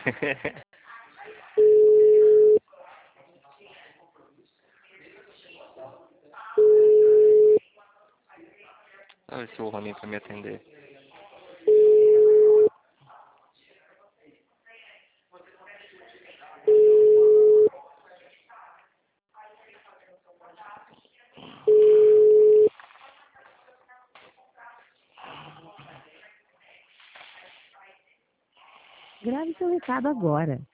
Olha se o Rony pra me atender. Grave seu recado agora.